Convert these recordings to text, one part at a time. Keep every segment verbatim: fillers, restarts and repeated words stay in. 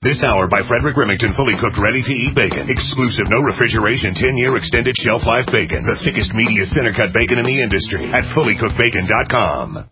This hour by Frederick Remington, fully cooked, ready-to-eat bacon. Exclusive, no refrigeration, ten-year extended shelf life bacon. The thickest, meatiest, center-cut bacon in the industry at fully cooked bacon dot com.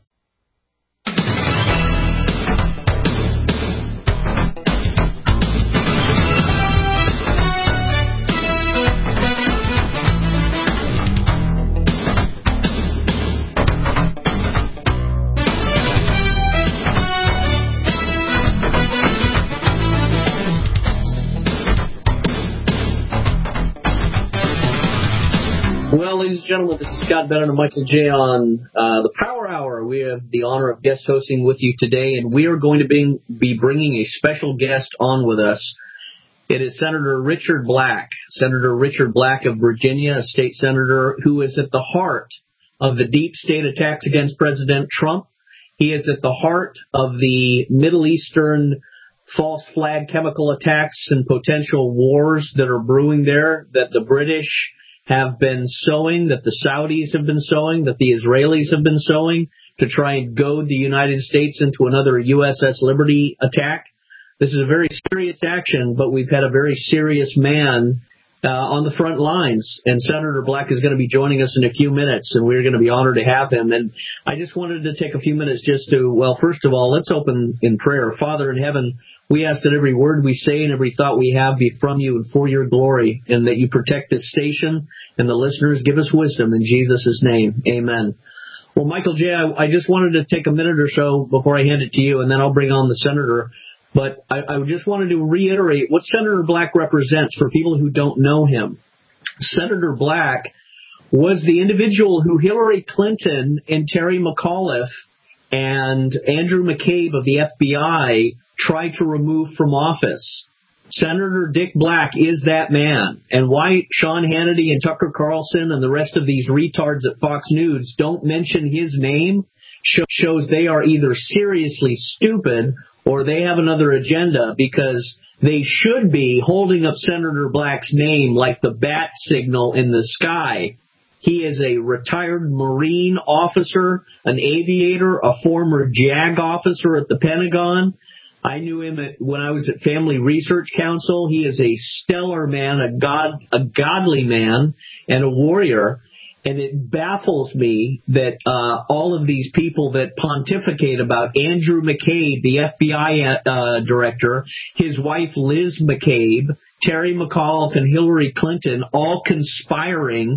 Well, ladies and gentlemen, this is Scott Bennett and Michael J. on uh, the Power Hour. We have the honor of guest hosting with you today, and we are going to be, be bringing a special guest on with us. It is Senator Richard Black. Senator Richard Black of Virginia, a state senator who is at the heart of the deep state attacks against President Trump. He is at the heart of the Middle Eastern false flag chemical attacks and potential wars that are brewing there, that the British have been sowing, that the Saudis have been sowing, that the Israelis have been sowing to try and goad the United States into another U S S Liberty attack. This is a very serious action, but we've had a very serious man uh, on the front lines, and Senator Black is going to be joining us in a few minutes, and we're going to be honored to have him. And I just wanted to take a few minutes just to, well, first of all, let's open in prayer. Father in heaven, we ask that every word we say and every thought we have be from you and for your glory, and that you protect this station and the listeners. Give us wisdom in Jesus' name. Amen. Well, Michael J., I, I just wanted to take a minute or so before I hand it to you, and then I'll bring on the senator. But I, I just wanted to reiterate what Senator Black represents for people who don't know him. Senator Black was the individual who Hillary Clinton and Terry McAuliffe and Andrew McCabe of the F B I tried to remove from office. Senator Dick Black is that man. And why Sean Hannity and Tucker Carlson and the rest of these retards at Fox News don't mention his name shows they are either seriously stupid or they have another agenda, because they should be holding up Senator Black's name like the bat signal in the sky. He is a retired Marine officer, an aviator, a former JAG officer at the Pentagon. I knew him at, when I was at Family Research Council. He is a stellar man, a god, a godly man, and a warrior. And it baffles me that uh, all of these people that pontificate about Andrew McCabe, the F B I uh, director, his wife Liz McCabe, Terry McAuliffe, and Hillary Clinton, all conspiring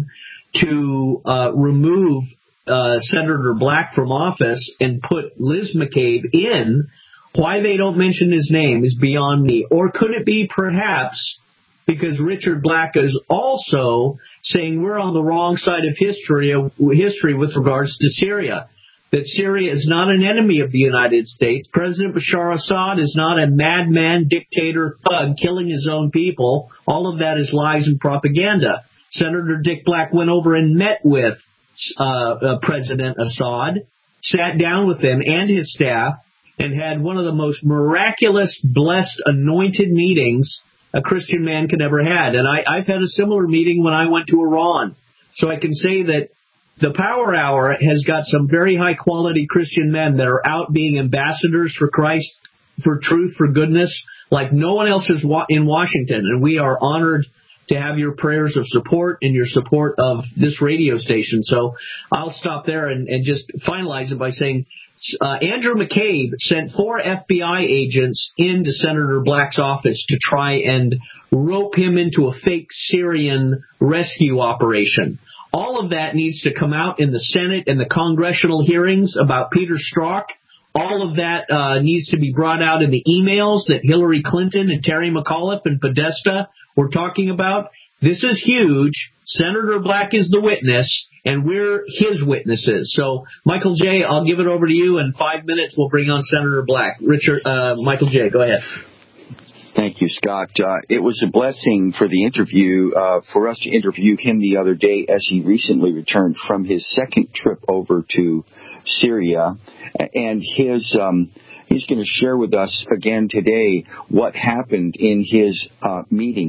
to uh, remove uh, Senator Black from office and put Liz McCabe in. Why they don't mention his name is beyond me. Or could it be perhaps because Richard Black is also saying we're on the wrong side of history, history with regards to Syria, that Syria is not an enemy of the United States. President Bashar Assad is not a madman, dictator, thug killing his own people. All of that is lies and propaganda. Senator Dick Black went over and met with uh, uh, President Assad, sat down with him and his staff, and had one of the most miraculous, blessed, anointed meetings a Christian man could ever had. And I, I've had a similar meeting when I went to Iran. So I can say that the Power Hour has got some very high-quality Christian men that are out being ambassadors for Christ, for truth, for goodness, like no one else is wa- in Washington. And we are honored to have your prayers of support and your support of this radio station. So I'll stop there and, and just finalize it by saying Uh, Andrew McCabe sent four F B I agents into Senator Black's office to try and rope him into a fake Syrian rescue operation. All of that needs to come out in the Senate and the congressional hearings about Peter Strzok. All of that uh, needs to be brought out in the emails that Hillary Clinton and Terry McAuliffe and Podesta were talking about. This is huge. Senator Black is the witness, and we're his witnesses. So, Michael J., I'll give it over to you. In five minutes, we'll bring on Senator Black. Richard, uh, Michael J., go ahead. Thank you, Scott. Uh, it was a blessing for the interview, uh, for us to interview him the other day as he recently returned from his second trip over to Syria. And his, um, he's going to share with us again today what happened in his uh, meeting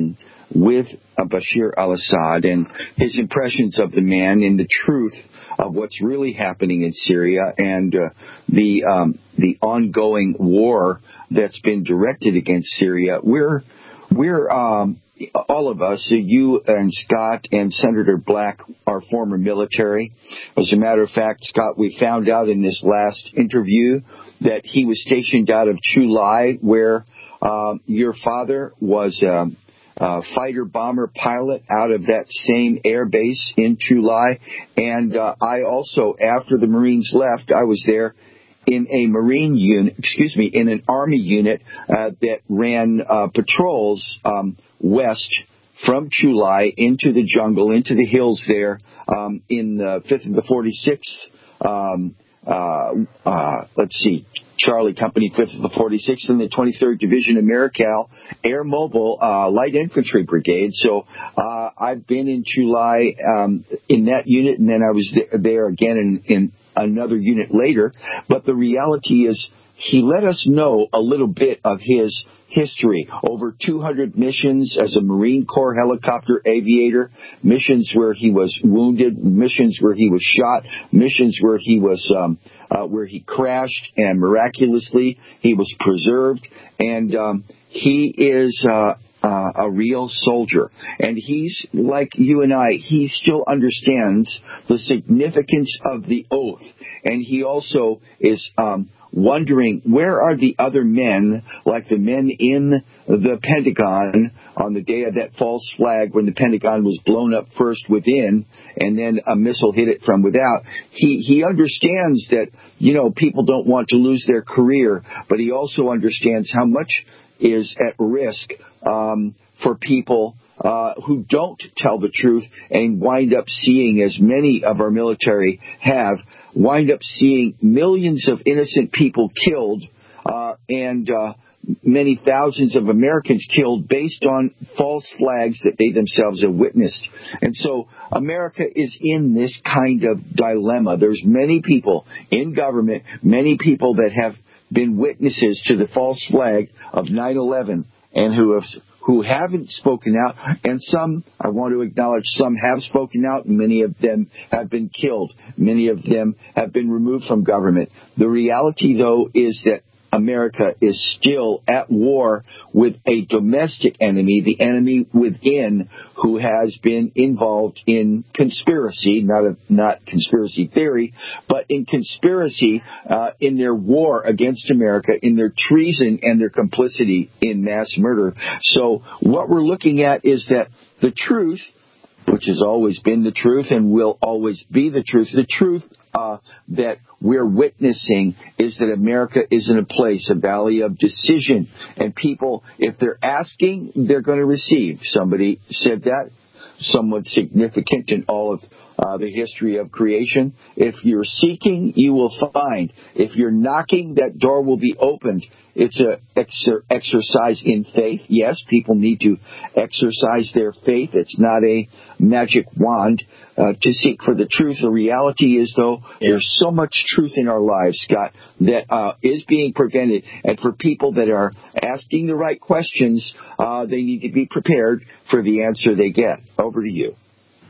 with uh, Bashar al-Assad and his impressions of the man and the truth of what's really happening in Syria and uh, the um, the ongoing war that's been directed against Syria. We're we're um, all of us, you and Scott and Senator Black, are former military. As a matter of fact, Scott, we found out in this last interview that he was stationed out of Chu Lai, where um, your father was um, a fighter bomber pilot out of that same air base in Chu Lai. And uh, I also, after the Marines left, I was there in a Marine unit, excuse me, in an Army unit uh, that ran uh, patrols um, west from Chu Lai into the jungle, into the hills there, um, in the fifth and the forty-sixth, um, uh, uh, let's see, Charlie Company, fifth of the forty-sixth, and the twenty-third Division of Marical Air Mobile uh, Light Infantry Brigade. So uh, I've been in Chu Lai um, in that unit, and then I was th- there again in, in another unit later. But the reality is he let us know a little bit of his history. Over two hundred missions as a Marine Corps helicopter aviator, missions where he was wounded, missions where he was shot, missions where he was um, uh, where he crashed, and miraculously he was preserved. And um, he is uh, uh, a real soldier. And he's like you and I. He still understands the significance of the oath, and he also is Um, wondering where are the other men, like the men in the Pentagon on the day of that false flag when the Pentagon was blown up first within and then a missile hit it from without. He he understands that, you know, people don't want to lose their career, but he also understands how much is at risk um, for people Uh, who don't tell the truth and wind up seeing, as many of our military have, wind up seeing millions of innocent people killed uh, and uh, many thousands of Americans killed based on false flags that they themselves have witnessed. And so America is in this kind of dilemma. There's many people in government, many people that have been witnesses to the false flag of nine eleven and who have who haven't spoken out, and some, I want to acknowledge, some have spoken out, and many of them have been killed. Many of them have been removed from government. The reality, though, is that America is still at war with a domestic enemy, the enemy within, who has been involved in conspiracy, not a, not conspiracy theory, but in conspiracy uh, in their war against America, in their treason and their complicity in mass murder. So what we're looking at is that the truth, which has always been the truth and will always be the truth, the truth Uh, that we're witnessing is that America is in a place, a valley of decision. And people, if they're asking, they're going to receive. Somebody said that, someone significant in all of uh, the history of creation. If you're seeking, you will find. If you're knocking, that door will be opened. It's an exer- exercise in faith. Yes, people need to exercise their faith. It's not a magic wand uh, to seek for the truth. The reality is, though, yeah. there's so much truth in our lives, Scott, that uh, is being prevented. And for people that are asking the right questions, uh, they need to be prepared for the answer they get. Over to you.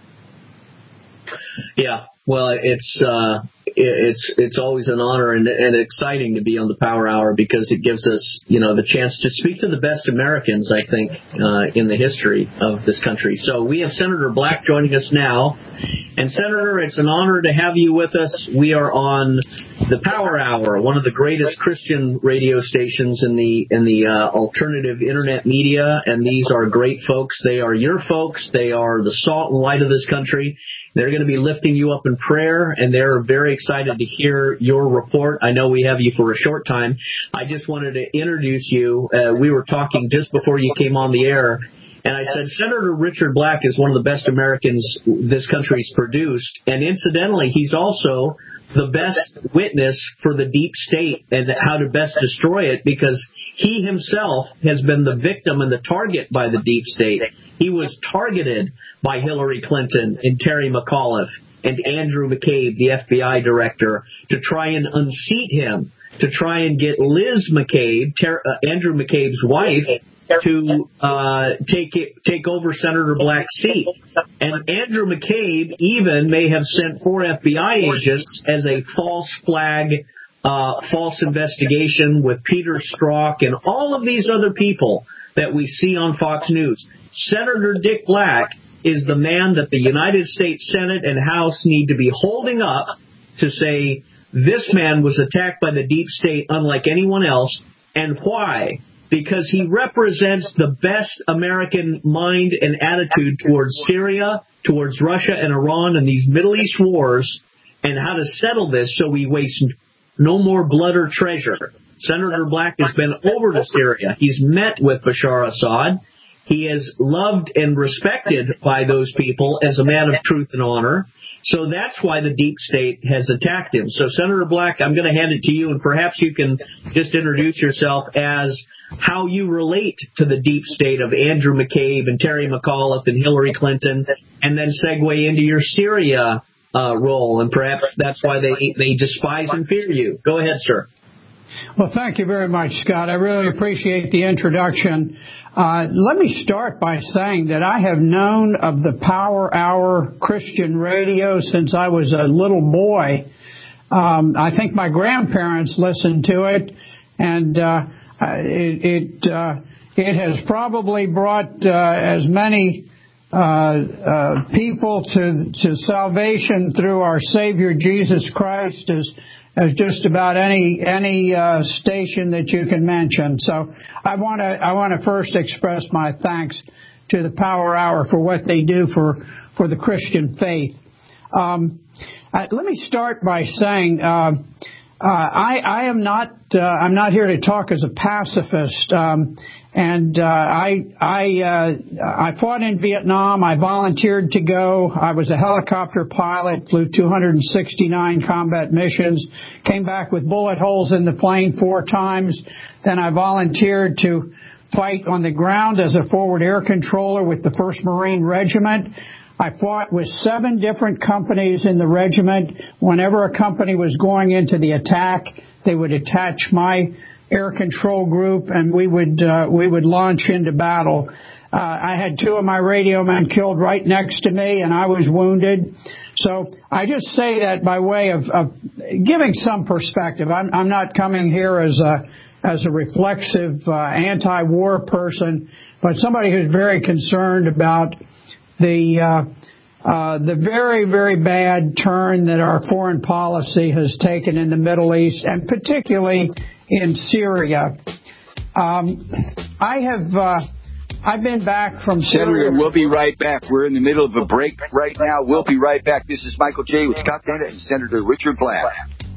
Yeah, well, it's uh, it's it's always an honor and, and exciting to be on the Power Hour because it gives us, you know, the chance to speak to the best Americans, I think, uh, in the history of this country. So we have Senator Black joining us now. And Senator, it's an honor to have you with us. We are on the Power Hour, one of the greatest Christian radio stations in the in the uh, alternative internet media, and these are great folks. They are your folks. They are the salt and light of this country. They're going to be lifting you up in prayer, and they're very excited to hear your report. I know we have you for a short time. I just wanted to introduce you. Uh, we were talking just before you came on the air, and I said Senator Richard Black is one of the best Americans this country's produced, and incidentally, he's also the best witness for the deep state and how to best destroy it, because he himself has been the victim and the target by the deep state. He was targeted by Hillary Clinton and Terry McAuliffe and Andrew McCabe, the F B I director, to try and unseat him, to try and get Liz McCabe, Ter- uh, Andrew McCabe's wife, to uh, take it, take over Senator Black's seat. And Andrew McCabe even may have sent four F B I agents as a false flag, uh, false investigation with Peter Strzok and all of these other people that we see on Fox News. Senator Dick Black is the man that the United States Senate and House need to be holding up to say, this man was attacked by the deep state unlike anyone else. And why? Because he represents the best American mind and attitude towards Syria, towards Russia and Iran and these Middle East wars, and how to settle this so we waste no more blood or treasure. Senator Black has been over to Syria. He's met with Bashar Assad. He is loved and respected by those people as a man of truth and honor. So that's why the deep state has attacked him. So, Senator Black, I'm going to hand it to you, and perhaps you can just introduce yourself as how you relate to the deep state of Andrew McCabe and Terry McAuliffe and Hillary Clinton, and then segue into your Syria uh, role, and perhaps that's why they, they despise and fear you. Go ahead, sir. Well, thank you very much, Scott. I really appreciate the introduction. Uh, let me start by saying that I have known of the Power Hour Christian radio since I was a little boy. Um, I think my grandparents listened to it, and uh, it it, uh, it has probably brought uh, as many uh, uh, people to to salvation through our Savior Jesus Christ as as just about any any uh, station that you can mention. So I want to I want to first express my thanks to the Power Hour for what they do for for the Christian faith. Um, uh, let me start by saying uh, uh, I I am not uh, I'm not here to talk as a pacifist. Um, And uh, I I uh, I fought in Vietnam. I volunteered to go. I was a helicopter pilot, flew two hundred sixty-nine combat missions, came back with bullet holes in the plane four times. Then I volunteered to fight on the ground as a forward air controller with the first Marine Regiment. I fought with seven different companies in the regiment. Whenever a company was going into the attack, they would attach my air control group, and we would uh, we would launch into battle. Uh, I had two of my radio men killed right next to me, and I was wounded. So I just say that by way of, of giving some perspective. I'm, I'm not coming here as a as a reflexive uh, anti-war person, but somebody who's very concerned about the uh, uh, the very, very bad turn that our foreign policy has taken in the Middle East, and particularly in Syria. Um, I have, uh, I've been back from Syria. Senator, we'll be right back. We're in the middle of a break right now. We'll be right back. This is Michael J. with Scott Bennett and Senator Richard Black.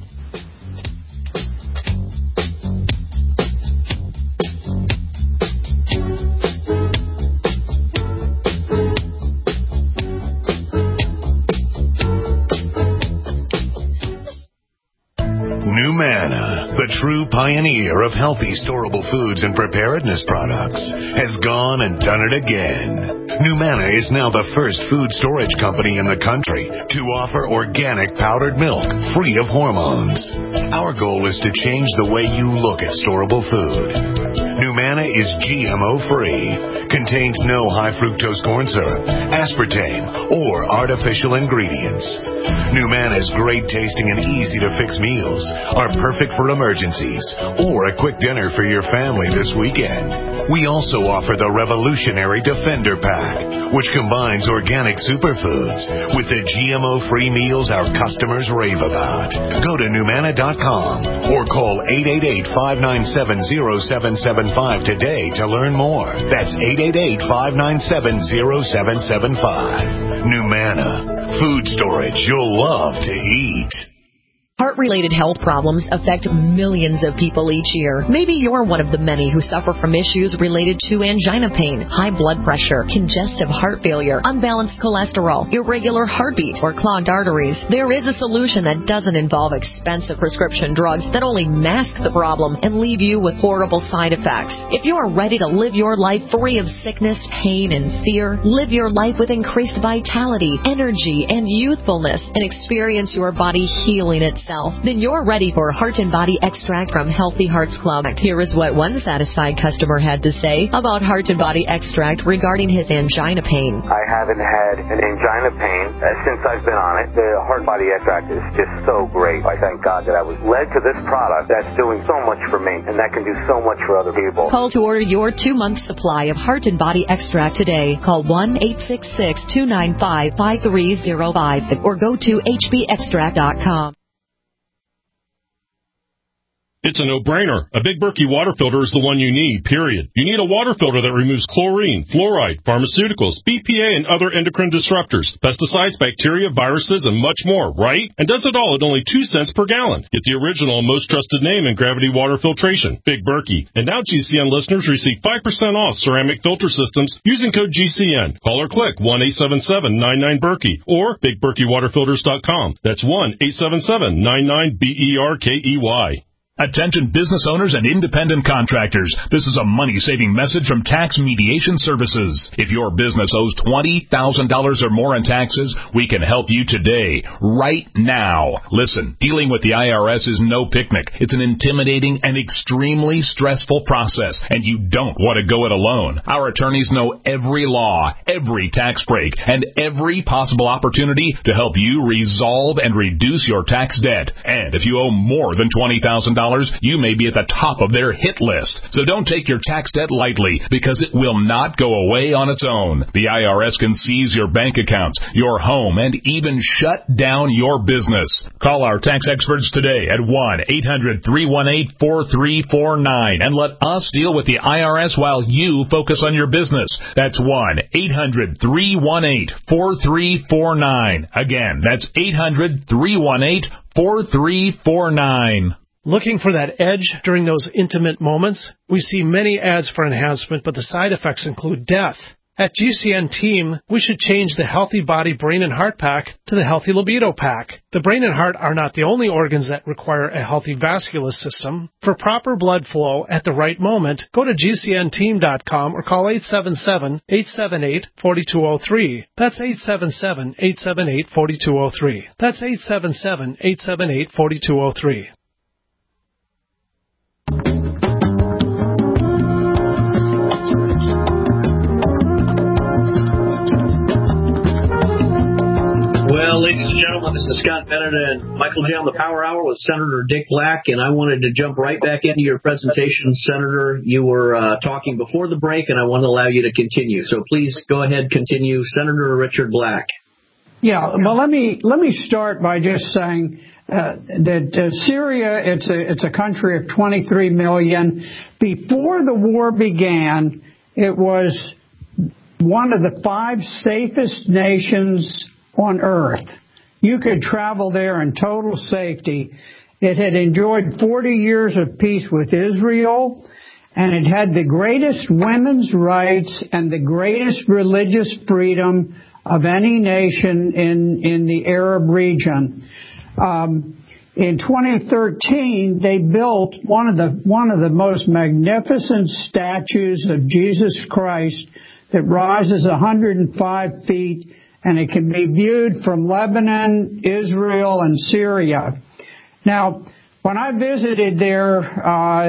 NuManna, the true pioneer of healthy storable foods and preparedness products, has gone and done it again. NuManna is now the first food storage company in the country to offer organic powdered milk free of hormones. Our goal is to change the way you look at storable food. NuManna is G M O-free, contains no high fructose corn syrup, aspartame, or artificial ingredients. NuManna's great tasting and easy to fix meals are perfect for emergencies or a quick dinner for your family this weekend. We also offer the revolutionary Defender Pack, which combines organic superfoods with the G M O-free meals our customers rave about. Go to NuManna dot com or call eight eight eight, five nine seven, zero seven seven five today to learn more. That's eight eight eight, five nine seven, zero seven seven five. NuManna, food storage you'll love to eat. Heart-related health problems affect millions of people each year. Maybe you're one of the many who suffer from issues related to angina pain, high blood pressure, congestive heart failure, unbalanced cholesterol, irregular heartbeat, or clogged arteries. There is a solution that doesn't involve expensive prescription drugs that only mask the problem and leave you with horrible side effects. If you are ready to live your life free of sickness, pain, and fear, live your life with increased vitality, energy, and youthfulness, and experience your body healing itself yourself? Then you're ready for Heart and Body Extract from Healthy Hearts Club. Here is what one satisfied customer had to say about Heart and Body Extract regarding his angina pain. I haven't had an angina pain uh, since I've been on it. The Heart and Body Extract is just so great. I thank God that I was led to this product that's doing so much for me, and that can do so much for other people. Call to order your two-month supply of Heart and Body Extract today. Call one eight six six, two nine five, five three zero five or go to h b extract dot com. It's a no-brainer. A Big Berkey water filter is the one you need, period. You need a water filter that removes chlorine, fluoride, pharmaceuticals, B P A, and other endocrine disruptors, pesticides, bacteria, viruses, and much more, right? And does it all at only two cents per gallon. Get the original and most trusted name in gravity water filtration, Big Berkey. And now G C N listeners receive five percent off ceramic filter systems using code G C N. Call or click one eight seven seven, nine nine, Berkey or big berkey water filters dot com. That's one eight seven seven, nine nine, B E R K E Y. Attention business owners and independent contractors. This is a money-saving message from Tax Mediation Services. If your business owes twenty thousand dollars or more in taxes, we can help you today, right now. Listen, dealing with the I R S is no picnic. It's an intimidating and extremely stressful process, and you don't want to go it alone. Our attorneys know every law, every tax break, and every possible opportunity to help you resolve and reduce your tax debt. And if you owe more than twenty thousand dollars, you may be at the top of their hit list. So don't take your tax debt lightly, because it will not go away on its own. The I R S can seize your bank accounts, your home, and even shut down your business. Call our tax experts today at one eight hundred, three one eight, four three four nine and let us deal with the I R S while you focus on your business. That's one eight hundred, three one eight, four three four nine. Again, that's eight hundred, three one eight, four three four nine. Looking for that edge during those intimate moments? We see many ads for enhancement, but the side effects include death. At G C N Team, we should change the Healthy Body Brain and Heart Pack to the Healthy Libido Pack. The brain and heart are not the only organs that require a healthy vascular system. For proper blood flow at the right moment, go to G C N team dot com or call eight seven seven, eight seven eight, four two zero three. That's eight seven seven, eight seven eight, four two zero three. That's eight seven seven, eight seven eight, four two zero three. Well, ladies and gentlemen, this is Scott Bennett and Michael J. on the Power Hour with Senator Dick Black, and I wanted to jump right back into your presentation, Senator. You were uh, talking before the break, and I want to allow you to continue. So please go ahead, continue. Senator Richard Black. Yeah, well, let me let me start by just saying uh, that uh, Syria, it's a it's a country of twenty-three million. Before the war began, it was one of the five safest nations on earth. You could travel there in total safety. It had enjoyed forty years of peace with Israel, and it had the greatest women's rights and the greatest religious freedom of any nation in, in the Arab region. Um, in twenty thirteen, they built one of the one of the most magnificent statues of Jesus Christ that rises one hundred five feet, and it can be viewed from Lebanon, Israel, and Syria. Now, when I visited there, uh,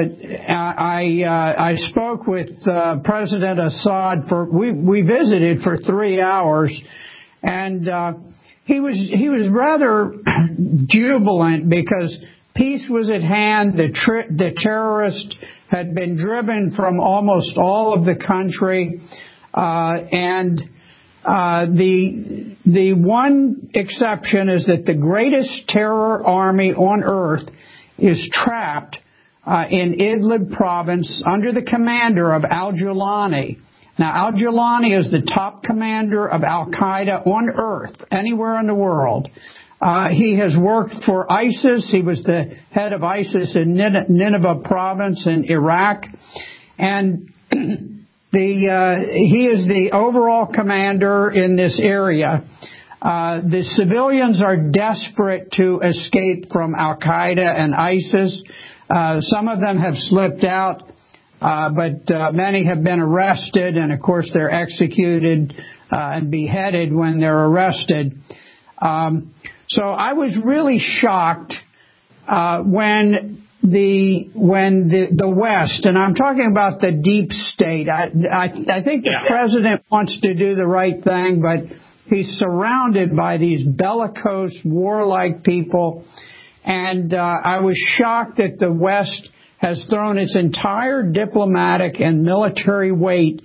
I uh, I spoke with uh, President Assad for we we visited for three hours, and uh, he was he was rather jubilant because peace was at hand. The tri- the terrorists had been driven from almost all of the country, uh, and Uh, the the one exception is that the greatest terror army on earth is trapped uh, in Idlib province under the commander of al-Jilani. Now, al-Jilani is the top commander of Al-Qaeda on earth, anywhere in the world. Uh, he has worked for ISIS. He was the head of ISIS in Nineveh province in Iraq. And The, uh, he is the overall commander in this area. Uh, the civilians are desperate to escape from Al-Qaeda and ISIS. Uh, some of them have slipped out, uh, but uh, many have been arrested, and of course they're executed uh, and beheaded when they're arrested. Um, so I was really shocked uh, when the when the the West, and I'm talking about the deep state. I I, I think the yeah. president wants to do the right thing, but he's surrounded by these bellicose, warlike people, and uh, I was shocked that the West has thrown its entire diplomatic and military weight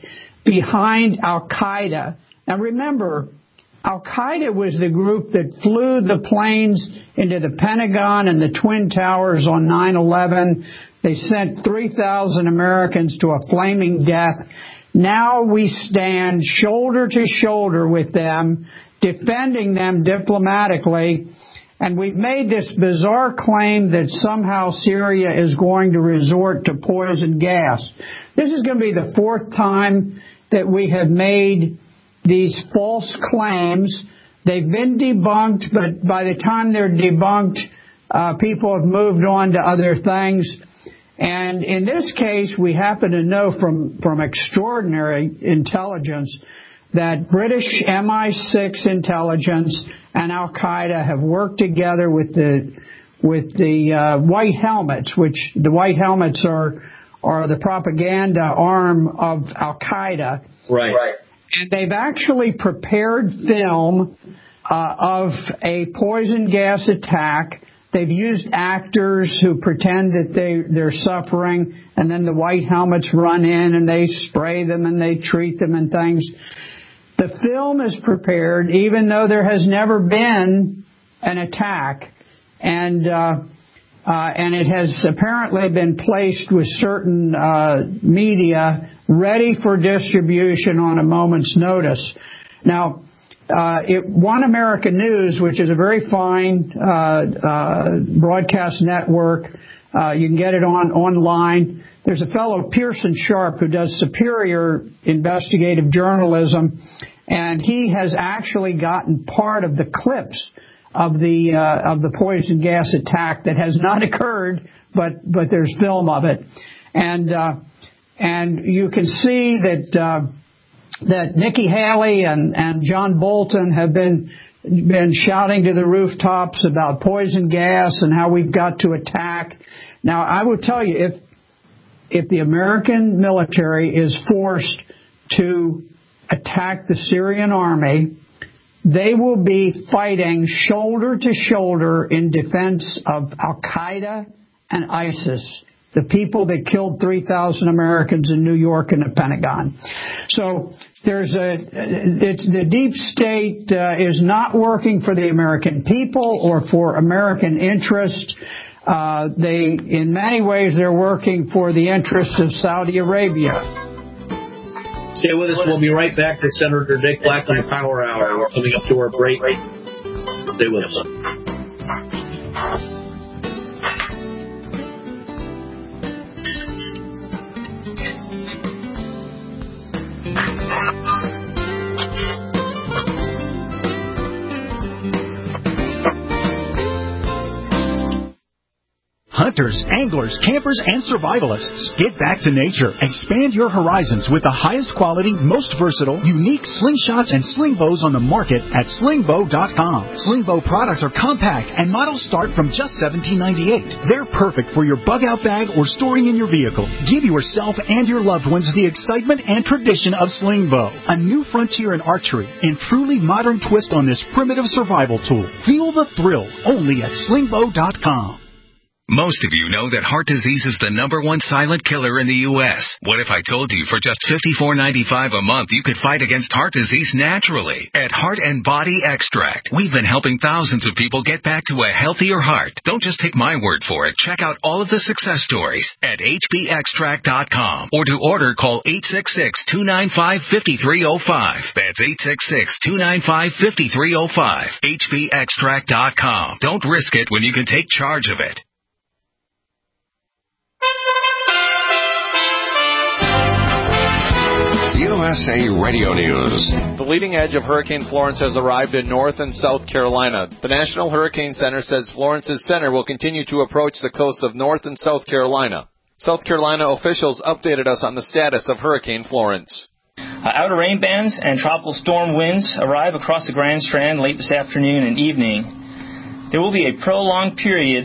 behind Al-Qaeda. Now remember, Al-Qaeda was the group that flew the planes into the Pentagon and the Twin Towers on nine eleven. They sent three thousand Americans to a flaming death. Now we stand shoulder to shoulder with them, defending them diplomatically. And we've made this bizarre claim that somehow Syria is going to resort to poison gas. This is going to be the fourth time that we have made these false claims. They've been debunked, but by the time they're debunked, uh, people have moved on to other things. And in this case, we happen to know from, from extraordinary intelligence that British M I six intelligence and Al-Qaeda have worked together with the with the uh, White Helmets, which the White Helmets are are the propaganda arm of Al-Qaeda. Right. Right. And they've actually prepared film uh, of a poison gas attack. They've used actors who pretend that they, they're suffering, and then the White Helmets run in and they spray them and they treat them and things. The film is prepared, even though there has never been an attack, and uh, uh, and it has apparently been placed with certain uh, media ready for distribution on a moment's notice. Now, uh, it, One American News, which is a very fine uh, uh, broadcast network, uh, you can get it on online. There's a fellow, Pearson Sharp, who does superior investigative journalism, and he has actually gotten part of the clips of the uh, of the poison gas attack that has not occurred, but but there's film of it, and uh, and you can see that uh, that Nikki Haley and and John Bolton have been been shouting to the rooftops about poison gas and how we've got to attack. Now, I will tell you, if if the American military is forced to attack the Syrian army, they will be fighting shoulder to shoulder in defense of Al-Qaeda and ISIS, the people that killed three thousand Americans in New York and the Pentagon. So there's a, it's, the deep state uh, is not working for the American people or for American interest. Uh, they, in many ways, they're working for the interests of Saudi Arabia. Stay with us. We'll be right back to Senator Dick Black on the Power Hour. We're coming up to our break. Stay with us. Hunters, anglers, campers, and survivalists. Get back to nature. Expand your horizons with the highest quality, most versatile, unique slingshots and sling bows on the market at sling bow dot com. Sling bow products are compact and models start from just seventeen ninety-eight. They're perfect for your bug out bag or storing in your vehicle. Give yourself and your loved ones the excitement and tradition of sling bow. A new frontier in archery and truly modern twist on this primitive survival tool. Feel the thrill only at sling bow dot com. Most of you know that heart disease is the number one silent killer in the U S What if I told you for just fifty-four ninety-five a month you could fight against heart disease naturally? At Heart and Body Extract, we've been helping thousands of people get back to a healthier heart. Don't just take my word for it. Check out all of the success stories at h b extract dot com, or to order, call eight six six, two nine five, five three zero five. That's eight six six, two nine five, five three zero five. h b extract dot com. Don't risk it when you can take charge of it. U S A Radio News. The leading edge of Hurricane Florence has arrived in North and South Carolina. The National Hurricane Center says Florence's center will continue to approach the coasts of North and South Carolina. South Carolina officials updated us on the status of Hurricane Florence. Uh, outer rain bands and tropical storm winds arrive across the Grand Strand late this afternoon and evening. There will be a prolonged period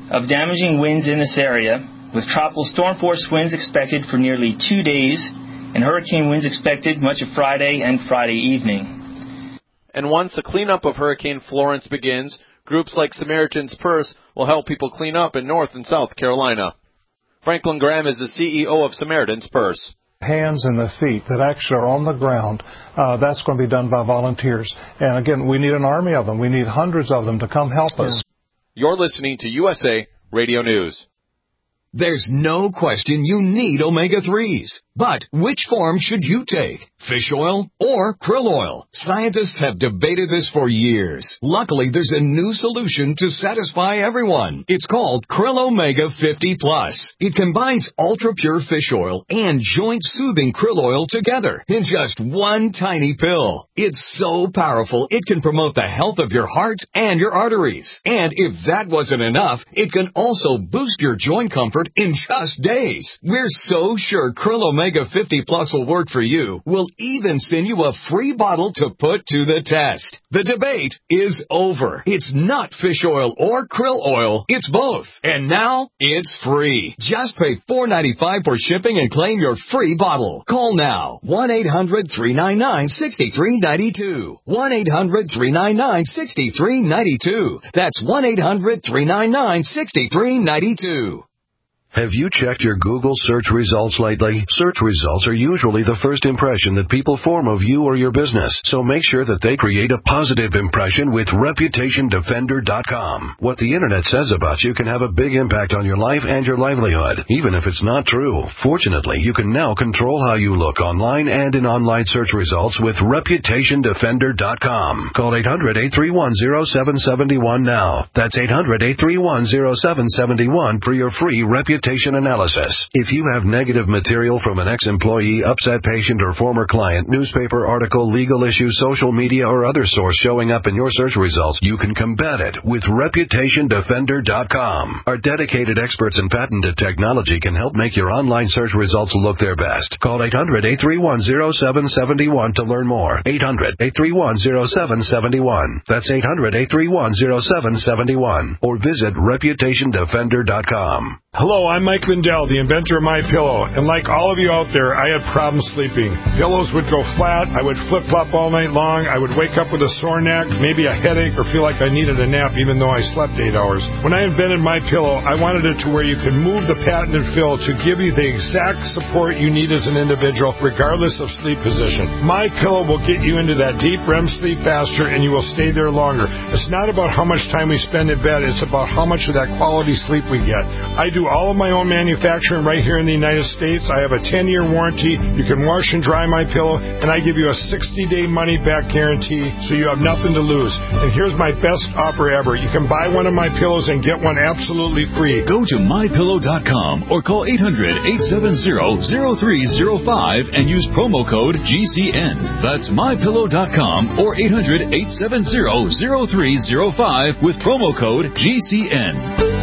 of damaging winds in this area, with tropical storm force winds expected for nearly two days and hurricane winds expected much of Friday and Friday evening. And once the cleanup of Hurricane Florence begins, groups like Samaritan's Purse will help people clean up in North and South Carolina. Franklin Graham is the C E O of Samaritan's Purse. Hands and the feet that actually are on the ground, uh, that's going to be done by volunteers. And again, we need an army of them. We need hundreds of them to come help us. You're listening to U S A Radio News. There's no question you need omega threes. But which form should you take? Fish oil or krill oil? Scientists have debated this for years. Luckily, there's a new solution to satisfy everyone. It's called Krill Omega fifty plus. It combines ultra-pure fish oil and joint-soothing krill oil together in just one tiny pill. It's so powerful, it can promote the health of your heart and your arteries. And if that wasn't enough, it can also boost your joint comfort in just days. We're so sure Krill Omega fifty plus will work for you. We'll even send you a free bottle to put to the test. The debate is over. It's not fish oil or krill oil. It's both. And now it's free. Just pay four dollars and ninety-five cents for shipping and claim your free bottle. Call now. one eight hundred three nine nine six three nine two. one eight hundred three nine nine six three nine two. That's one eight hundred three nine nine six three nine two. Have you checked your Google search results lately? Search results are usually the first impression that people form of you or your business, so make sure that they create a positive impression with Reputation Defender dot com. What the Internet says about you can have a big impact on your life and your livelihood, even if it's not true. Fortunately, you can now control how you look online and in online search results with Reputation Defender dot com. Call eight hundred eight three one zero seven seven one now. That's eight hundred eight three one zero seven seven one for your free Reputation analysis. If you have negative material from an ex-employee, upset patient, or former client, newspaper article, legal issue, social media, or other source showing up in your search results, you can combat it with Reputation Defender dot com. Our dedicated experts in patented technology can help make your online search results look their best. Call eight hundred eight three one zero seven seven one to learn more. eight hundred eight three one zero seven seven one. That's eight hundred eight three one zero seven seven one. Or visit Reputation Defender dot com. Hello, I'm Mike Lindell, the inventor of MyPillow, and like all of you out there, I had problems sleeping. Pillows would go flat, I would flip-flop all night long, I would wake up with a sore neck, maybe a headache, or feel like I needed a nap even though I slept eight hours. When I invented MyPillow, I wanted it to where you can move the patented fill to give you the exact support you need as an individual, regardless of sleep position. MyPillow will get you into that deep R E M sleep faster, and you will stay there longer. It's not about how much time we spend in bed, it's about how much of that quality sleep we get. I do all of my own manufacturing right here in the United States. I have a ten-year warranty. You can wash and dry my pillow, and I give you a sixty-day money-back guarantee, so you have nothing to lose. And here's my best offer ever. You can buy one of my pillows and get one absolutely free. Go to my pillow dot com or call eight hundred eight seven zero zero three zero five and use promo code G C N. That's my pillow dot com or eight hundred eight seven zero zero three zero five with promo code G C N.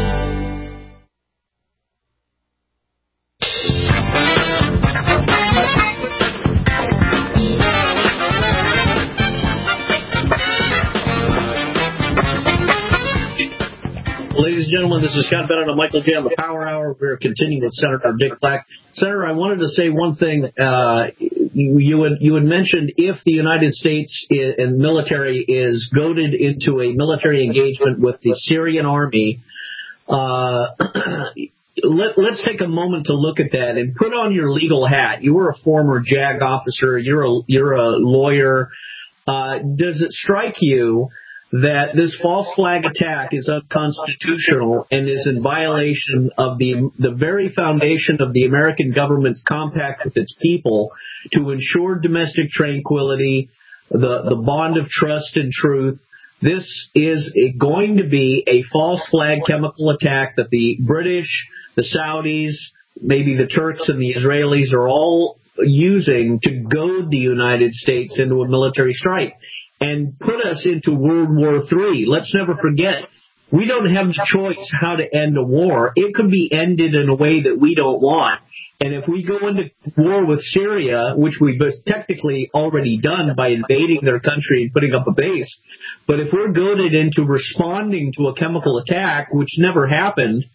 Ladies and gentlemen, this is Scott Bennett and Michael J. on the Power Hour. We're continuing with Senator Dick Black. Senator, I wanted to say one thing. Uh, you, you, had, you had mentioned if the United States is, and military is goaded into a military engagement with the Syrian army, uh, let, let's take a moment to look at that and put on your legal hat. You were a former JAG officer. You're a, you're a lawyer. Uh, does it strike you that this false flag attack is unconstitutional and is in violation of the the very foundation of the American government's compact with its people to ensure domestic tranquility, the, the bond of trust and truth? This is a, going to be a false flag chemical attack that the British, the Saudis, maybe the Turks and the Israelis are all using to goad the United States into a military strike and put us into World War Three. Let's never forget, We don't have the choice how to end a war. It could be ended in a way that we don't want. And if we go into war with Syria, which we've technically already done by invading their country and putting up a base, but if we're goaded into responding to a chemical attack, which never happened,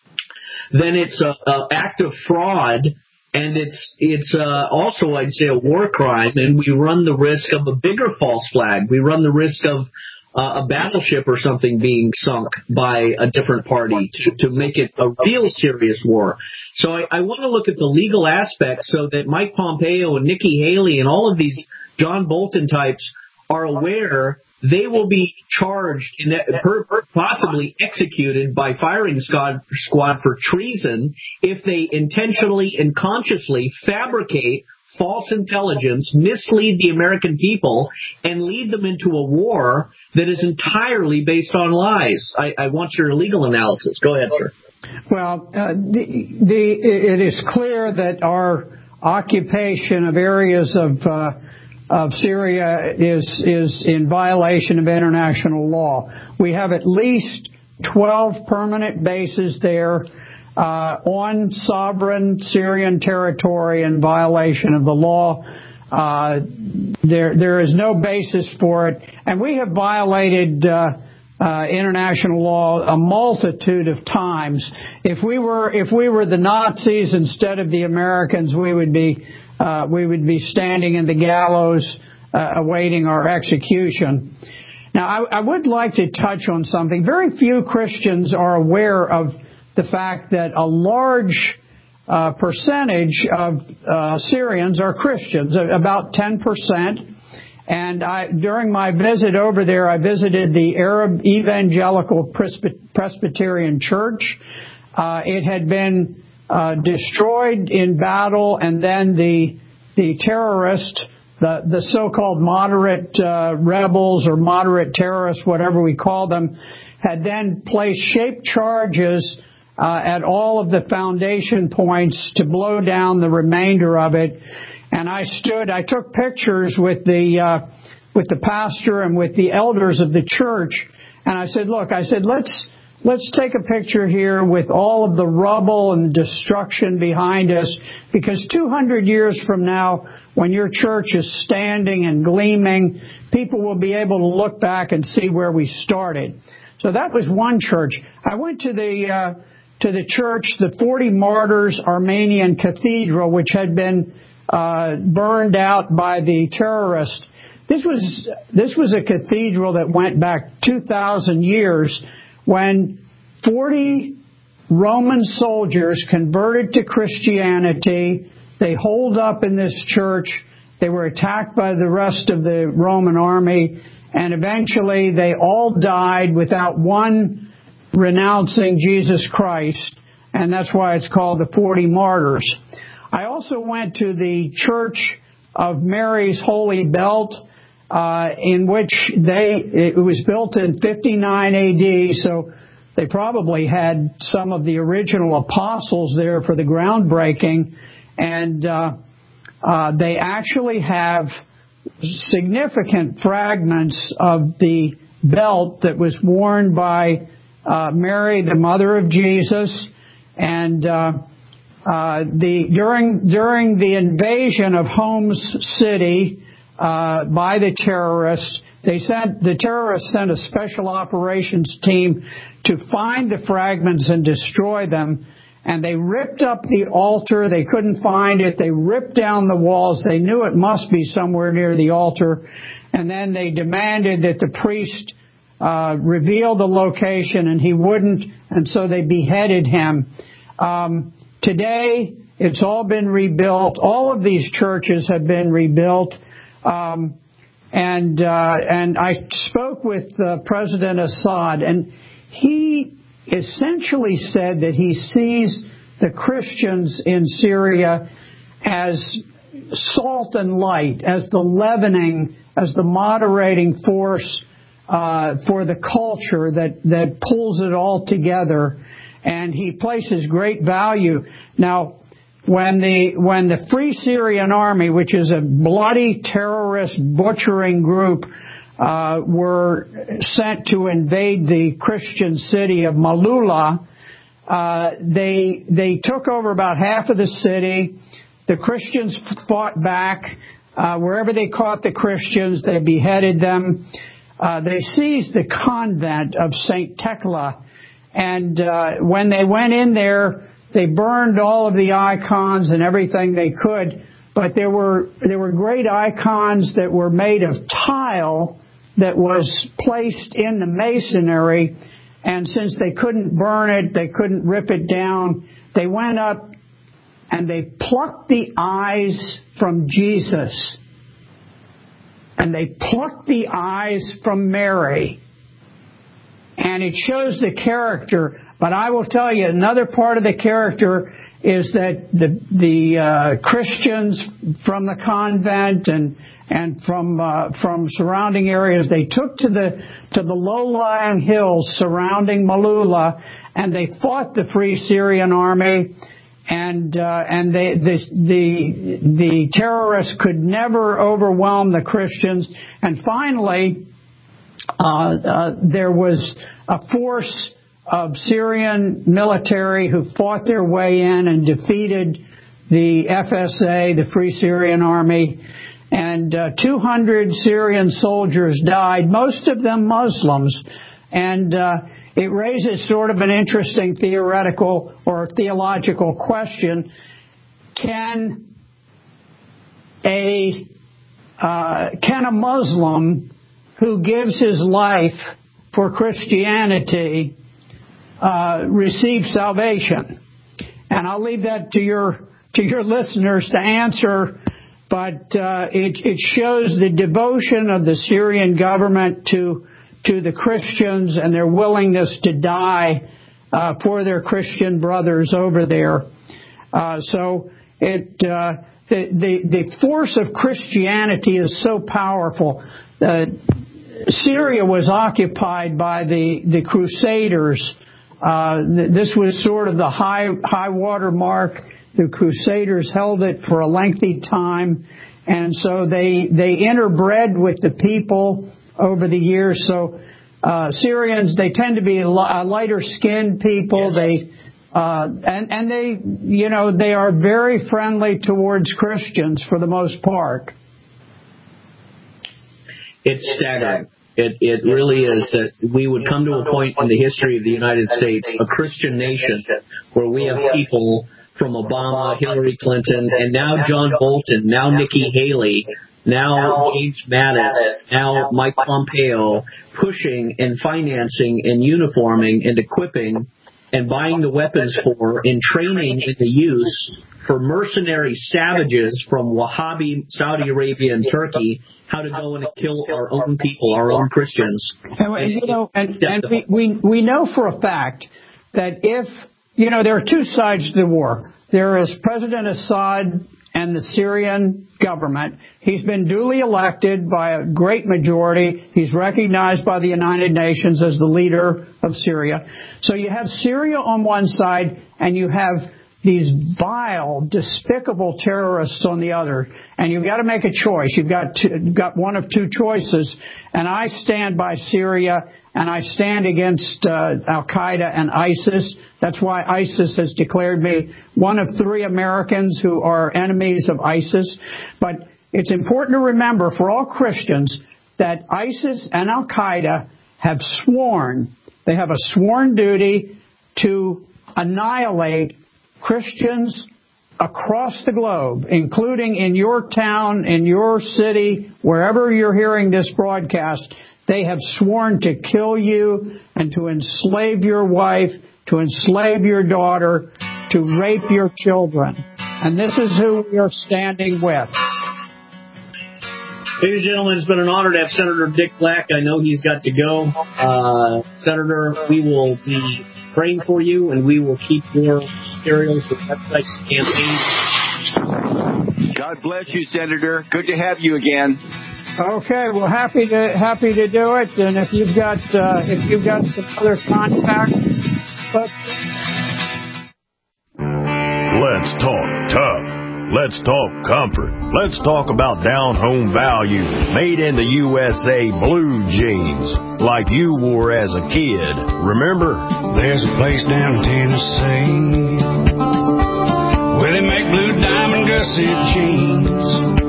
then it's an act of fraud, and it's it's uh, also, I'd say, a war crime, and we run the risk of a bigger false flag. We run the risk of Uh, a battleship or something being sunk by a different party to, to make it a real serious war. So I, I want to look at the legal aspects so that Mike Pompeo and Nikki Haley and all of these John Bolton types are aware they will be charged and possibly executed by firing squad, squad for treason if they intentionally and consciously fabricate false intelligence, mislead the American people, and lead them into a war that is entirely based on lies. I, I want your legal analysis. Go ahead, sir. Well, uh, the, the, it is clear that our occupation of areas of uh, of Syria is is in violation of international law. We have at least twelve permanent bases there uh, on sovereign Syrian territory in violation of the law. Uh, there, there is no basis for it, and we have violated uh, uh, international law a multitude of times. If we were, if we were the Nazis instead of the Americans, we would be, uh, we would be standing in the gallows uh, awaiting our execution. Now, I, I would like to touch on something. Very few Christians are aware of the fact that a large Uh, percentage of uh, Syrians are Christians, about ten percent. And I, during my visit over there, I visited the Arab Evangelical Presbyterian Church. Uh, it had been uh, destroyed in battle, and then the the terrorists, the the so-called moderate uh, rebels or moderate terrorists, whatever we call them, had then placed shaped charges Uh, at all of the foundation points to blow down the remainder of it. And I stood, I took pictures with the, uh, with the pastor and with the elders of the church. And I said, look, I said, let's, let's take a picture here with all of the rubble and destruction behind us, because two hundred years from now, when your church is standing and gleaming, people will be able to look back and see where we started. So that was one church. I went to the, uh, to the church, the forty Martyrs Armenian Cathedral, which had been uh, burned out by the terrorists. This was this was a cathedral that went back two thousand years when forty Roman soldiers converted to Christianity. They holed up in this church. They were attacked by the rest of the Roman army, and eventually they all died without one renouncing Jesus Christ, and that's why it's called the forty Martyrs. I also went to the Church of Mary's Holy Belt, uh, in which they, it was built in fifty-nine A D, so they probably had some of the original apostles there for the groundbreaking, and uh, uh, they actually have significant fragments of the belt that was worn by Uh, Mary, the mother of Jesus, and uh, uh, the during during the invasion of Homs City uh, by the terrorists, they sent the terrorists sent a special operations team to find the fragments and destroy them. And they ripped up the altar. They couldn't find it. They ripped down the walls. They knew it must be somewhere near the altar, and then they demanded that the priest Uh, reveal the location, and he wouldn't, and so they beheaded him. Um, today, it's all been rebuilt. All of these churches have been rebuilt. Um, and uh, and I spoke with uh, President Assad, and he essentially said that he sees the Christians in Syria as salt and light, as the leavening, as the moderating force Uh, for the culture that, that pulls it all together, and he places great value. Now, when the when the Free Syrian Army, which is a bloody terrorist butchering group, uh, were sent to invade the Christian city of Malula. Uh, they they took over about half of the city. The Christians fought back. Uh, wherever they caught the Christians, they beheaded them. Uh, they seized the convent of Saint Thecla, and uh, when they went in there, they burned all of the icons and everything they could. But there were there were great icons that were made of tile that was placed in the masonry, and since they couldn't burn it, they couldn't rip it down, they went up and they plucked the eyes from Jesus. And they plucked the eyes from Mary. And it shows the character. But I will tell you, another part of the character is that the the uh, Christians from the convent and and from uh, from surrounding areas, they took to the to the low-lying hills surrounding Malula, and they fought the Free Syrian Army. And uh, and they, this, the the terrorists could never overwhelm the Christians. And finally, uh, uh, there was a force of Syrian military who fought their way in and defeated the F S A, the Free Syrian Army. And uh, two hundred Syrian soldiers died, most of them Muslims. And uh, it raises sort of an interesting theoretical or theological question. Can a uh, can a Muslim who gives his life for Christianity uh, receive salvation? And I'll leave that to your to your listeners to answer. But uh, it, it shows the devotion of the Syrian government to to the Christians and their willingness to die uh, for their Christian brothers over there. Uh, so it uh, the, the the force of Christianity is so powerful. Uh, Syria was occupied by the the Crusaders. Uh, this was sort of the high high water mark. The Crusaders held it for a lengthy time, and so they they interbred with the people over the years. So uh, Syrians, they tend to be a lighter-skinned people. Yes. They uh, and and they you know they are very friendly towards Christians for the most part. It's staggering. It it really is that we would come to a point in the history of the United States, a Christian nation, where we have people from Obama, Hillary Clinton, and now John Bolton, now Nikki Haley, now James Mattis, now Mike Pompeo, pushing and financing and uniforming and equipping and buying the weapons for and training in the use for mercenary savages from Wahhabi Saudi Arabia and Turkey how to go and kill our own people, our own Christians. And, you know, and, and we, we, we know for a fact that if, you know, there are two sides to the war. There is President Assad and the Syrian government. He's been duly elected by a great majority. He's recognized by the United Nations as the leader of Syria. So you have Syria on one side, and you have these vile, despicable terrorists on the other. And you've got to make a choice. You've got to, you've got one of two choices. And I stand by Syria, and I stand against uh, Al-Qaeda and ISIS. That's why ISIS has declared me one of three Americans who are enemies of ISIS. But it's important to remember for all Christians that ISIS and Al-Qaeda have sworn, they have a sworn duty to annihilate Christians across the globe, including in your town, in your city, wherever you're hearing this broadcast. They have sworn to kill you and to enslave your wife, to enslave your daughter, to rape your children. And this is who we are standing with. Ladies and gentlemen, it's been an honor to have Senator Dick Black. I know he's got to go. Uh, Senator, we will be praying for you, and we will keep your materials, the website campaign. God bless you, Senator. Good to have you again. Okay, well, happy to happy to do it. And if you've got uh, if you've got some other contact, but let's talk tough. Let's talk comfort. Let's talk about down-home value. Made in the U S A blue jeans, like you wore as a kid. Remember? There's a place down in Tennessee where they make blue diamond gusset jeans.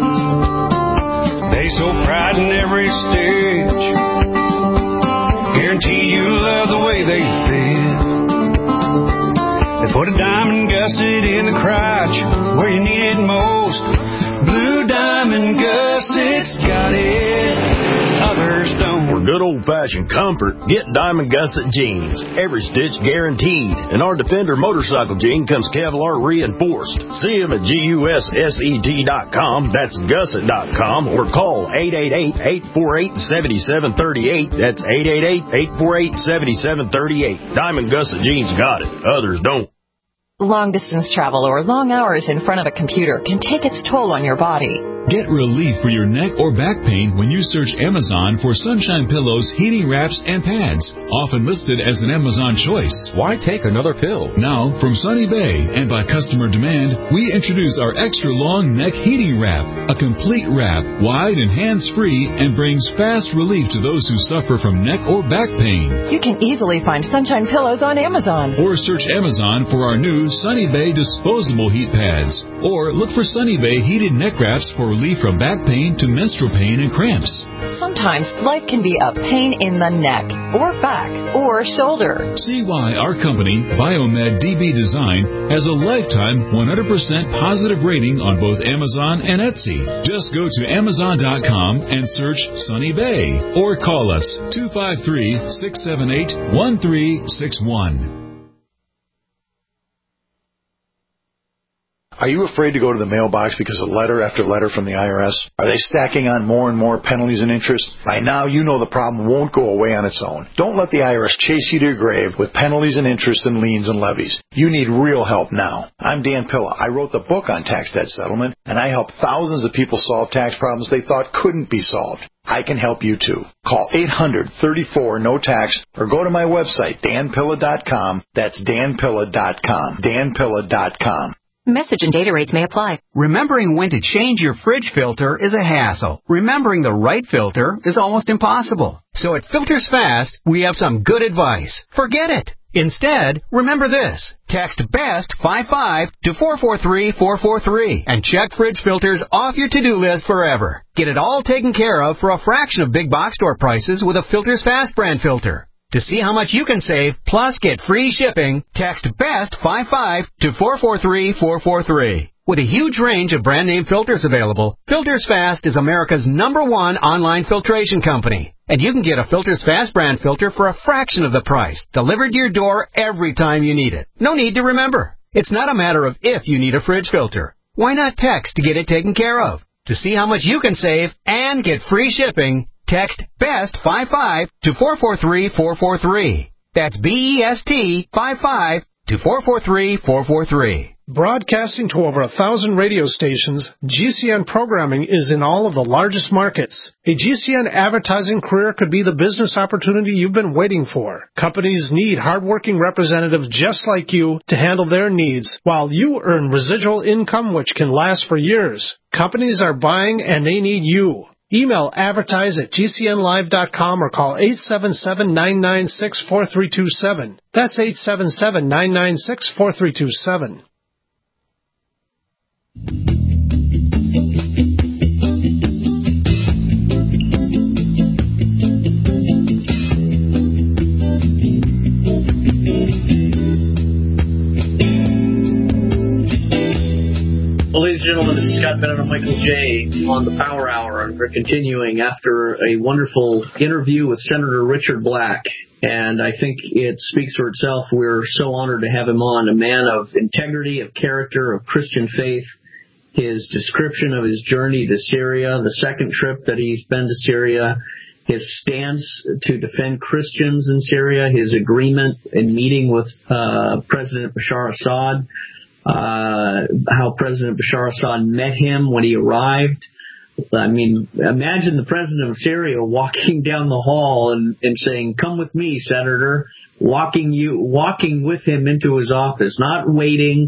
They so pride in every stitch. Guarantee you love the way they fit. They put a diamond gusset in the crotch where you need it most. Blue diamond gussets got it, others don't. For good old-fashioned comfort, get Diamond Gusset jeans. Every stitch guaranteed. And our Defender motorcycle jean comes Kevlar reinforced. See them at gusset dot com. That's gusset dot com. Or call eight eight eight, eight four eight, seven seven three eight. That's eight eight eight, eight four eight, seven seven three eight. Diamond Gusset jeans got it. Others don't. Long-distance travel or long hours in front of a computer can take its toll on your body. Get relief for your neck or back pain when you search Amazon for Sunshine Pillows, heating wraps, and pads, often listed as an Amazon choice. Why take another pill? Now, from Sunny Bay and by customer demand, we introduce our extra long neck heating wrap, a complete wrap, wide and hands-free, and brings fast relief to those who suffer from neck or back pain. You can easily find Sunshine Pillows on Amazon. Or search Amazon for our new Sunny Bay disposable heat pads. Or look for Sunny Bay heated neck wraps for relief from back pain to menstrual pain and cramps. Sometimes life can be a pain in the neck, or back, or shoulder. See why our company, Biomed D B Design, has a lifetime one hundred percent positive rating on both Amazon and Etsy. Just go to amazon dot com and search Sunny Bay, or call us two five three, six seven eight, one three six one. Are you afraid to go to the mailbox because of letter after letter from the I R S? Are they stacking on more and more penalties and interest? By now, you know the problem won't go away on its own. Don't let the I R S chase you to your grave with penalties and interest and liens and levies. You need real help now. I'm Dan Pilla. I wrote the book on tax debt settlement, and I help thousands of people solve tax problems they thought couldn't be solved. I can help you too. Call eight hundred, thirty-four, no tax or go to my website, dan pilla dot com. That's dan pilla dot com. dan pilla dot com. Message and data rates may apply. Remembering when to change your fridge filter is a hassle. Remembering the right filter is almost impossible. So at Filters Fast, we have some good advice. Forget it. Instead, remember this. Text BEST fifty-five to four four three, four four three and check fridge filters off your to-do list forever. Get it all taken care of for a fraction of big box store prices with a Filters Fast brand filter. To see how much you can save, plus get free shipping, text BEST fifty-five to four four three, four four three. With a huge range of brand name filters available, Filters Fast is America's number one online filtration company. And you can get a Filters Fast brand filter for a fraction of the price, delivered to your door every time you need it. No need to remember. It's not a matter of if you need a fridge filter. Why not text to get it taken care of? To see how much you can save and get free shipping, text BEST fifty-five to four four three, four four three. That's B E S T fifty-five to four four three, four four three. Broadcasting to over a thousand radio stations, G C N programming is in all of the largest markets. A G C N advertising career could be the business opportunity you've been waiting for. Companies need hardworking representatives just like you to handle their needs, while you earn residual income which can last for years. Companies are buying and they need you. Email advertise at g c n live dot com or call eight seven seven, nine nine six, four three two seven. That's eight seven seven, nine nine six, four three two seven. Well, ladies and gentlemen, this is Scott Bennett and Michael J. on the Power Hour. We're continuing after a wonderful interview with Senator Richard Black. And I think it speaks for itself. We're so honored to have him on, a man of integrity, of character, of Christian faith. His description of his journey to Syria, the second trip that he's been to Syria, his stance to defend Christians in Syria, his agreement in meeting with uh, President Bashar Assad, uh, how President Bashar Assad met him when he arrived. I mean, imagine the president of Syria walking down the hall and, and saying, "Come with me, Senator," walking you, walking with him into his office, not waiting,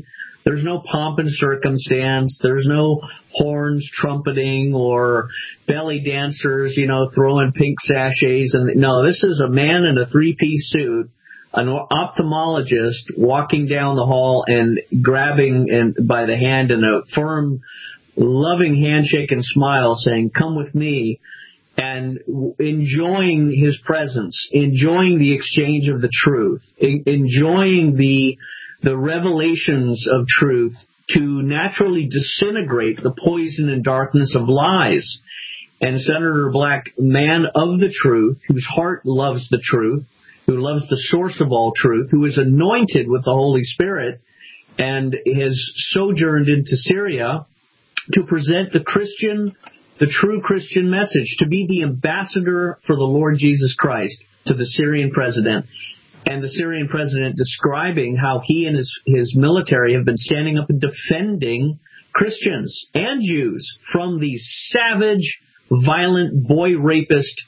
There's no pomp and circumstance. There's no horns trumpeting or belly dancers, you know, throwing pink sachets. And no, this is a man in a three-piece suit, an ophthalmologist walking down the hall and grabbing and by the hand in a firm, loving handshake and smile, saying, "Come with me," and enjoying his presence, enjoying the exchange of the truth, enjoying the the revelations of truth to naturally disintegrate the poison and darkness of lies. And Senator Black, man of the truth, whose heart loves the truth, who loves the source of all truth, who is anointed with the Holy Spirit and has sojourned into Syria to present the Christian, the true Christian message, to be the ambassador for the Lord Jesus Christ to the Syrian president. And the Syrian president describing how he and his, his military have been standing up and defending Christians and Jews from these savage, violent, boy rapist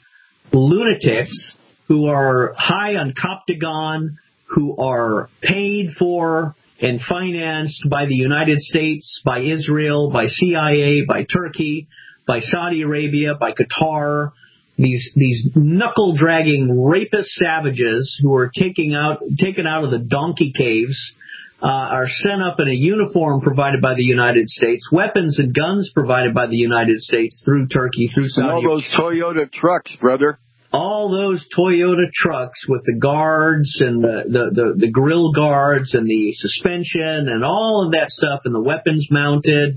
lunatics who are high on Coptagon, who are paid for and financed by the United States, by Israel, by C I A, by Turkey, by Saudi Arabia, by Qatar. These these knuckle-dragging rapist savages who are taking out taken out of the donkey caves uh, are sent up in a uniform provided by the United States, weapons and guns provided by the United States through Turkey, through Saudi Arabia. All those Toyota trucks, brother. All those Toyota trucks with the guards and the, the, the, the grill guards and the suspension and all of that stuff and the weapons mounted.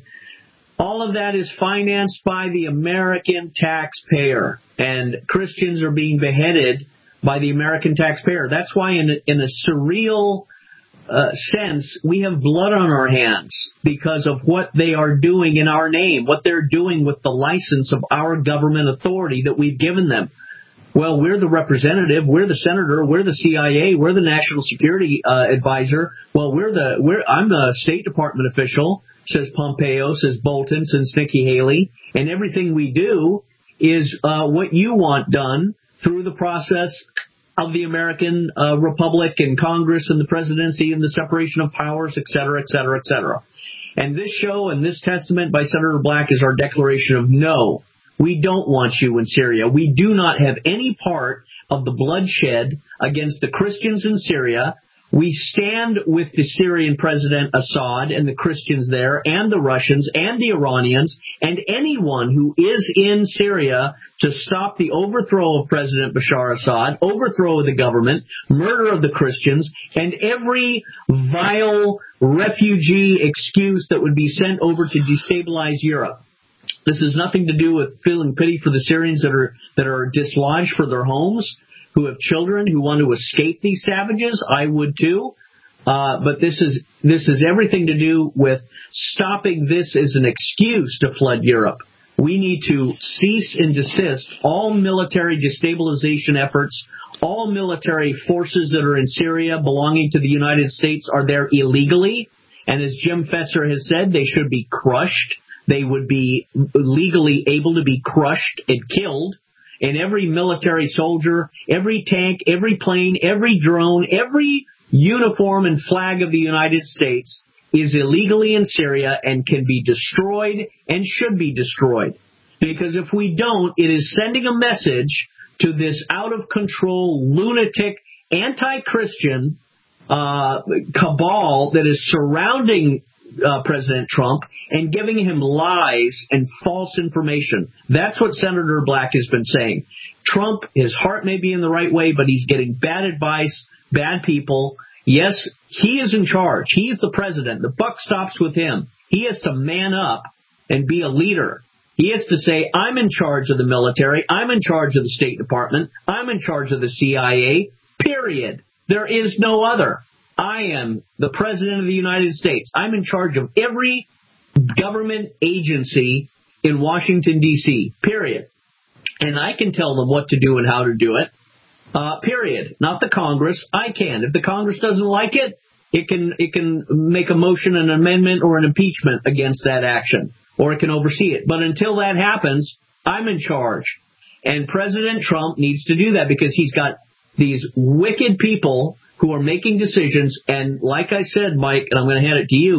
All of that is financed by the American taxpayer, and Christians are being beheaded by the American taxpayer. That's why in a, in a surreal uh, sense, we have blood on our hands because of what they are doing in our name, what they're doing with the license of our government authority that we've given them. Well, we're the representative, we're the senator, we're the C I A, we're the national security uh, advisor. Well, we're the we're I'm the State Department official. Says Pompeo, says Bolton, says Nikki Haley, and everything we do is uh, what you want done through the process of the American uh, Republic and Congress and the presidency and the separation of powers, et cetera, et cetera, et cetera. And this show and this testament by Senator Black is our declaration of no, we don't want you in Syria. We do not have any part of the bloodshed against the Christians in Syria. We stand with the Syrian President Assad and the Christians there and the Russians and the Iranians and anyone who is in Syria to stop the overthrow of President Bashar Assad, overthrow of the government, murder of the Christians, and every vile refugee excuse that would be sent over to destabilize Europe. This has nothing to do with feeling pity for the Syrians that are that are dislodged for their homes, who have children who want to escape these savages. I would too. Uh, but this is this is everything to do with stopping this as an excuse to flood Europe. We need to cease and desist all military destabilization efforts. All military forces that are in Syria belonging to the United States are there illegally. And as Jim Fetzer has said, they should be crushed. They would be legally able to be crushed and killed. And every military soldier, every tank, every plane, every drone, every uniform and flag of the United States is illegally in Syria and can be destroyed and should be destroyed. Because if we don't, it is sending a message to this out-of-control, lunatic, anti-Christian uh, cabal that is surrounding Uh, President Trump and giving him lies and false information. That's what Senator Black has been saying. Trump, his heart may be in the right way, but he's getting bad advice, bad people. Yes, he is in charge. He's the president. The buck stops with him. He has to man up and be a leader. He has to say, I'm in charge of the military. I'm in charge of the State Department. I'm in charge of the C I A, period. There is no other. I am the President of the United States. I'm in charge of every government agency in Washington, D C, period. And I can tell them what to do and how to do it, uh, period. Not the Congress. I can. If the Congress doesn't like it, it can it can make a motion, an amendment, or an impeachment against that action, or it can oversee it. But until that happens, I'm in charge. And President Trump needs to do that because he's got these wicked people who are making decisions, and like I said, Mike, and I'm going to hand it to you,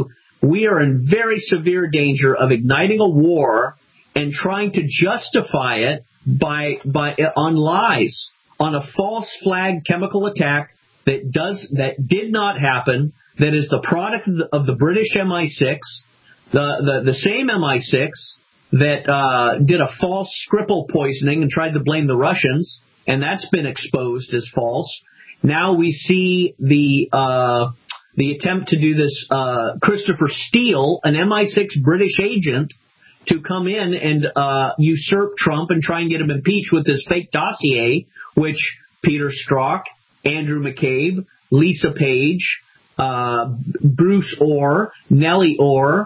we are in very severe danger of igniting a war and trying to justify it by by on lies, on a false flag chemical attack that does that did not happen, that is the product of the, of the British M I six, the, the, the same M I six that uh, did a false Skripal poisoning and tried to blame the Russians, and that's been exposed as false. Now we see the uh, the attempt to do this, uh, Christopher Steele, an M I six British agent, to come in and uh, usurp Trump and try and get him impeached with this fake dossier, which Peter Strzok, Andrew McCabe, Lisa Page, uh, Bruce Orr, Nellie Orr,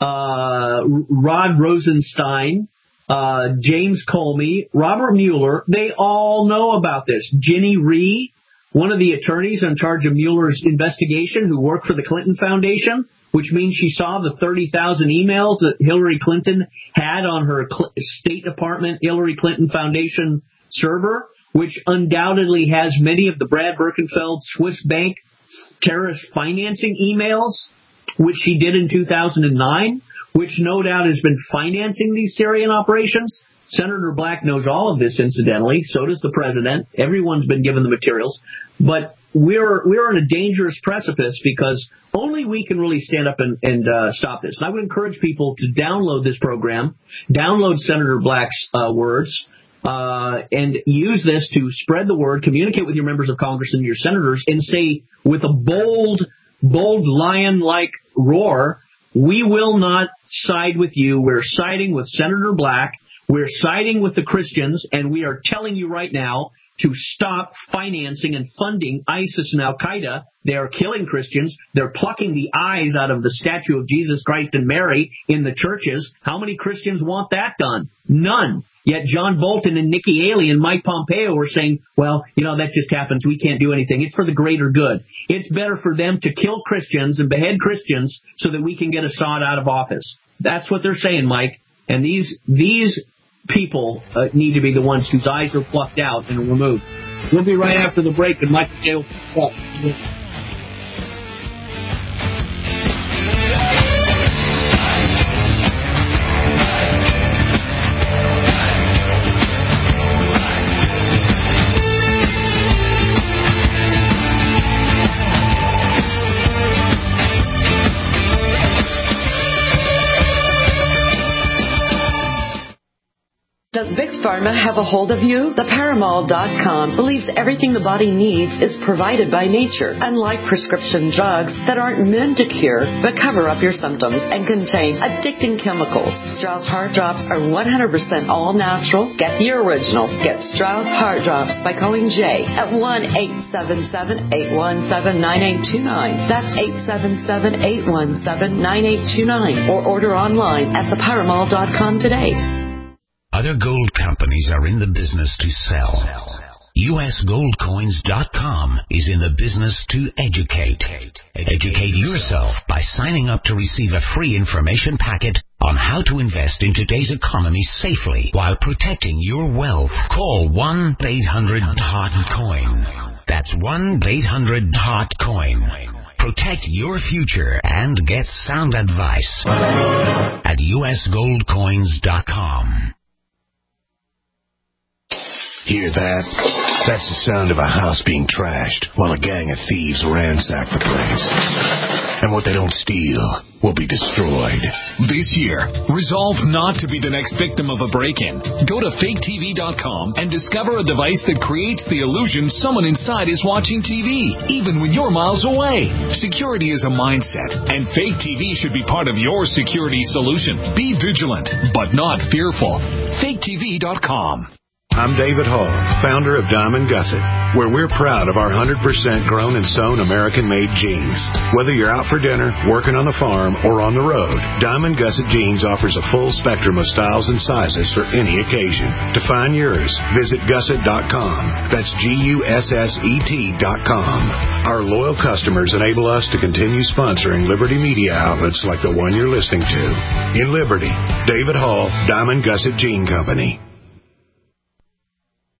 uh, Rod Rosenstein, uh, James Comey, Robert Mueller, they all know about this. Ginny Rhee, one of the attorneys in charge of Mueller's investigation who worked for the Clinton Foundation, which means she saw the thirty thousand emails that Hillary Clinton had on her State Department Hillary Clinton Foundation server, which undoubtedly has many of the Brad Birkenfeld Swiss bank terrorist financing emails, which she did in two thousand nine, which no doubt has been financing these Syrian operations. Senator Black knows all of this, incidentally. So does the president. Everyone's been given the materials. But we're we're on a dangerous precipice because only we can really stand up and, and uh, stop this. And I would encourage people to download this program, download Senator Black's uh, words, uh, and use this to spread the word, communicate with your members of Congress and your senators, and say with a bold, bold lion-like roar, we will not side with you. We're siding with Senator Black. We're siding with the Christians, and we are telling you right now to stop financing and funding ISIS and Al-Qaeda. They are killing Christians. They're plucking the eyes out of the statue of Jesus Christ and Mary in the churches. How many Christians want that done? None. Yet John Bolton and Nikki Haley and Mike Pompeo were saying, well, you know, that just happens. We can't do anything. It's for the greater good. It's better for them to kill Christians and behead Christians so that we can get Assad out of office. That's what they're saying, Mike. And these these people uh, need to be the ones whose eyes are plucked out and removed. We'll be right after the break, and Michael J. will pick up. Does Big Pharma have a hold of you? The Paramall dot com believes everything the body needs is provided by nature, unlike prescription drugs that aren't meant to cure but cover up your symptoms and contain addicting chemicals. Strauss Heart Drops are one hundred percent all natural. Get the original. Get Strauss Heart Drops by calling Jay at one eight seven seven, eight one seven, nine eight two nine. That's eight seven seven, eight one seven, nine eight two nine. Or order online at the Paramall dot com today. Other gold companies are in the business to sell. U S gold coins dot com is in the business to educate. Educate yourself by signing up to receive a free information packet on how to invest in today's economy safely while protecting your wealth. Call one eight hundred hot coin. That's one eight hundred hot coin. Protect your future and get sound advice at U S gold coins dot com. Hear that? That's the sound of a house being trashed while a gang of thieves ransack the place. And what they don't steal will be destroyed. This year, resolve not to be the next victim of a break-in. Go to fake T V dot com and discover a device that creates the illusion someone inside is watching T V, even when you're miles away. Security is a mindset, and Fake T V should be part of your security solution. Be vigilant, but not fearful. fake T V dot com. I'm David Hall, founder of Diamond Gusset, where we're proud of our one hundred percent grown and sewn American-made jeans. Whether you're out for dinner, working on the farm, or on the road, Diamond Gusset Jeans offers a full spectrum of styles and sizes for any occasion. To find yours, visit gusset dot com. That's G U S S E T dot com. Our loyal customers enable us to continue sponsoring Liberty media outlets like the one you're listening to. In Liberty, David Hall, Diamond Gusset Jean Company.